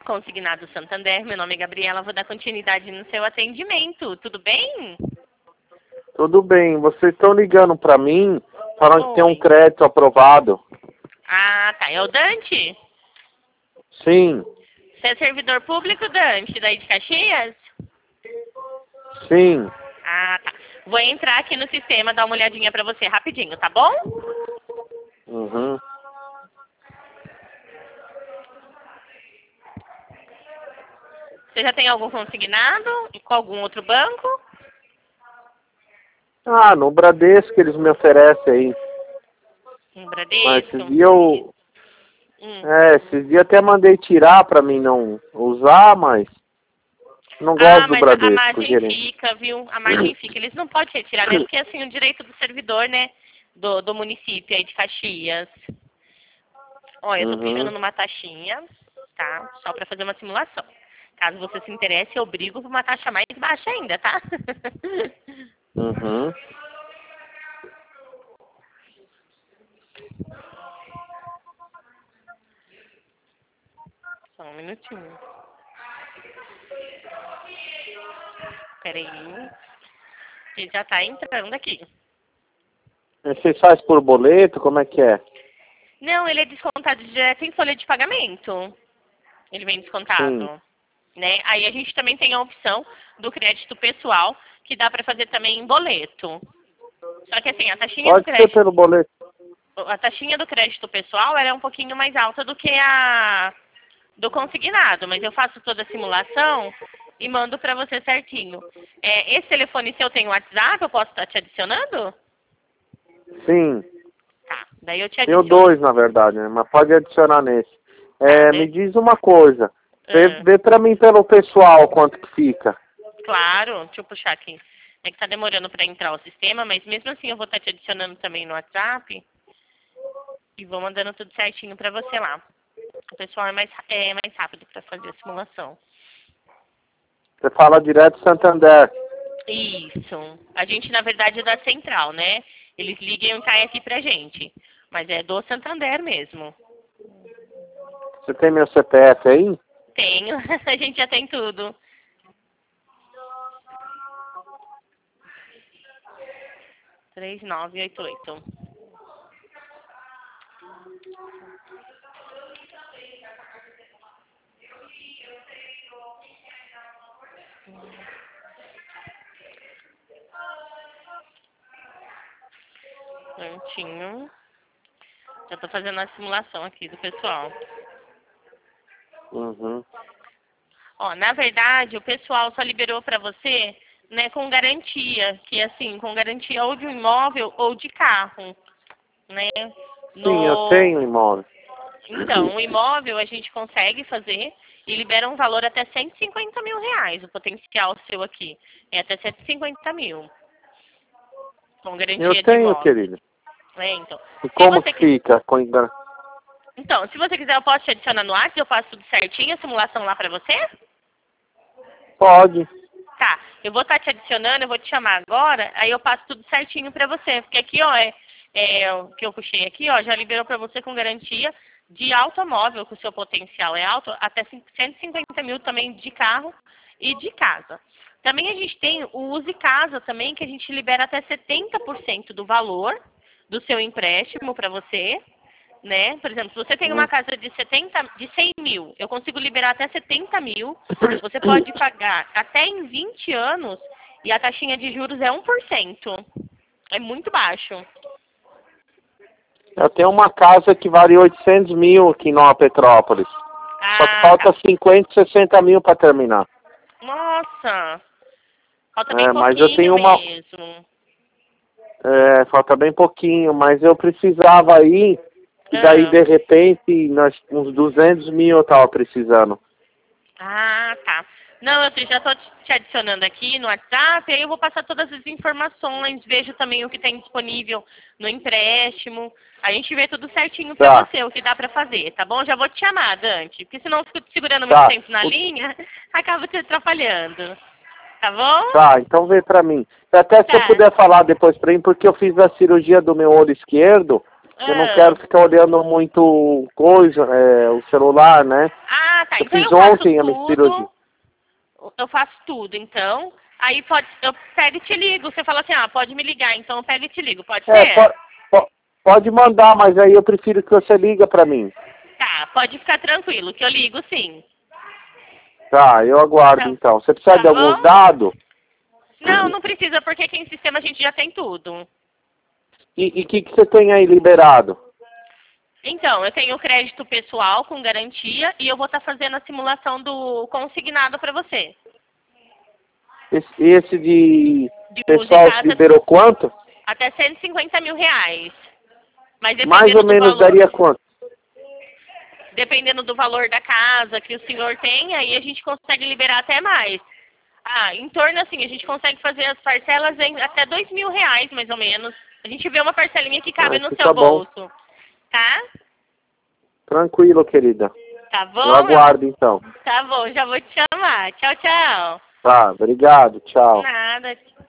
Consignado Santander. Meu nome é Gabriela, vou dar continuidade no seu atendimento. Tudo bem? Tudo bem. Vocês estão ligando para mim falando que tem um Oi. crédito aprovado. Ah, tá. É o Dante? Sim, Você é servidor público, Dante, daí de Caxias? sim. Ah, tá. Vou entrar aqui no sistema, dar uma olhadinha pra você rapidinho, tá bom? Uhum. Você já tem algum consignado com algum outro banco? Ah, no Bradesco eles me oferecem aí. Um Mas Bradesco? esses dias eu... Hum. esses dias até mandei tirar para mim não usar, mas não Ah, gosto do mas a Bradesco, margem gerente. fica, viu? A margem fica. Eles não podem retirar, né? Porque assim, o direito do servidor, né? Do município aí de Caxias. Ó, eu tô puxando Uhum. numa taxinha, tá? Só pra fazer uma simulação. Caso você se interesse, eu brigo por uma taxa mais baixa ainda, tá? Uhum. Só um minutinho. Peraí. Ele já tá entrando aqui. Vocês fazem por boleto? Como é que é? Não, ele é descontado direto em folha de pagamento. Ele vem Sim. descontado, né? Aí a gente também tem a opção do crédito pessoal, que dá para fazer também em boleto. Só que assim, Pode ser pelo boleto. a taxinha do crédito pessoal ela é um pouquinho mais alta do que a do consignado, mas eu faço toda a simulação e mando para você certinho. Esse telefone seu tem WhatsApp, eu posso estar te adicionando? Sim. Tá, daí eu te Tenho adiciono. dois, na verdade, né? Mas pode adicionar nesse. Tá, Me diz uma coisa. ah, Vê pra mim pelo pessoal quanto que fica. claro, deixa eu puxar aqui. É que tá demorando para entrar o sistema, mas mesmo assim eu vou estar te adicionando também no WhatsApp e vou mandando tudo certinho para você lá. O pessoal é mais rápido para fazer a simulação. Você fala direto Santander. Isso. A gente, na verdade, é da central, né? Eles ligam e caem aqui pra gente. Mas é do Santander mesmo. Você tem meu CPF aí? Tenho. A gente já tem tudo. Três nove oito oito. Prontinho. Já tô fazendo a simulação aqui do pessoal. Uhum. Ó, na verdade, o pessoal só liberou pra você, né, com garantia. Que assim, com garantia ou de um imóvel ou de carro, né? Sim, eu No, tenho imóvel. Então, o imóvel a gente consegue fazer e libera um valor até 150 mil reais. O potencial seu aqui é até 150 mil, com Eu garantia de tenho, imóvel. querido. Então, E se como você que quiser, fica? então, se você quiser, eu posso te adicionar no WhatsApp, eu faço tudo certinho, a simulação lá pra você? Pode. Tá, eu vou estar te adicionando, eu vou te chamar agora, aí eu passo tudo certinho pra você. Porque aqui, ó, o que eu puxei aqui, ó, já liberou pra você com garantia de automóvel, que o seu potencial é alto, até 150 mil também de carro e de casa. Também a gente tem o Use Casa também, que a gente libera até 70% do valor do seu empréstimo para você, né? Por exemplo, se você tem uma Hum. casa de 100 mil, eu consigo liberar até 70 mil. Você pode pagar até em 20 anos e a taxinha de juros é 1%. É muito baixo. Eu tenho uma casa que vale 800 mil aqui em Nova Petrópolis. Só que Ah, falta tá. 50, 60 mil para terminar. Nossa, falta bem Mas eu pouquinho tenho uma... mesmo. falta bem pouquinho, mas eu precisava aí. E daí, Ah, de repente, uns 200 mil eu tava precisando. tá. Não, eu já estou te adicionando aqui no WhatsApp, aí eu vou passar todas as informações, vejo também o que tem disponível no empréstimo. A gente vê tudo certinho para Tá, você, o que dá para fazer, tá bom? Já vou te chamar, Dante, porque senão eu fico te segurando muito tá. tempo na linha, acaba te atrapalhando. Tá bom? Tá, então vê pra mim. Até se eu Tá. puder falar depois pra mim, porque eu fiz a cirurgia do meu olho esquerdo Eu não quero ficar olhando muito coisa, o celular, né? Ah, tá. Eu Então fiz eu faço ontem a minha cirurgia. tudo. Eu faço tudo, então. Aí eu pego e te ligo. Você fala assim, pode me ligar, então eu pego e te ligo. Pode ser? Pode mandar, mas aí eu prefiro que você liga pra mim. Tá, pode ficar tranquilo, que eu ligo sim. Tá, eu aguardo Tá, então. Você precisa tá de alguns bom? dados? Não, não precisa, porque aqui em sistema a gente já tem tudo. E o que você tem aí liberado? Então, eu tenho crédito pessoal com garantia e eu vou estar fazendo a simulação do consignado para você. Esse de De uso de pessoal casa liberou quanto? até 150 mil reais. Mas Mais ou menos daria quanto? dependendo do valor da casa que o senhor tem, aí a gente consegue liberar até mais. Em torno assim, a gente consegue fazer as parcelas em até 2 mil reais, mais ou menos. A gente vê uma parcelinha que cabe no Isso seu tá bom. bolso. Tá? Tranquilo, querida. Tá bom? Eu aguardo então. Tá bom, já vou te chamar. Tchau, tchau. Tá, obrigado, tchau. Nada.